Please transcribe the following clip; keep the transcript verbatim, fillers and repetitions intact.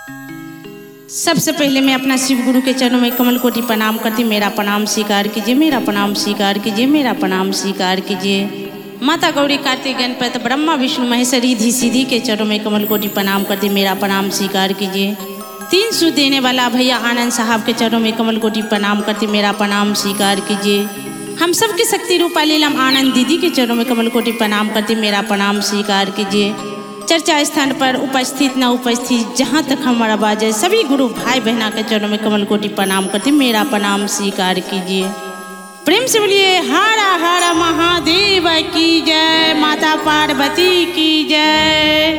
सबसे पहले मैं अपना शिव गुरु के चरणों में कमल कोटि प्रणाम करती। मेरा प्रणाम स्वीकार कीजिए, मेरा प्रणाम स्वीकार कीजिए, मेरा प्रणाम स्वीकार कीजिए। माता गौरी, कार्तिक, गणपति, ब्रह्मा, विष्णु, महेश, रिद्धि सिद्धि के चरणों में कमल कोटि प्रणाम करती। मेरा प्रणाम स्वीकार कीजिए। तीन सु देने वाला भैया आनंद साहब के चरणों में कमल कोटि प्रणाम करती। मेरा प्रणाम स्वीकार कीजिए। हम सबके शक्ति रूपा लीलम आनंद दीदी के चरणों में कमल कोटि प्रणाम करती। मेरा प्रणाम स्वीकार कीजिए। चर्चा स्थान पर उपस्थित न उपस्थित जहाँ तक हमारा आवाज है, सभी गुरु भाई बहना के चरणों में कमल कोटि प्रणाम करती। मेरा प्रणाम स्वीकार कीजिए। प्रेम से बोलिए हर हर महादेव की जय, माता पार्वती की जय।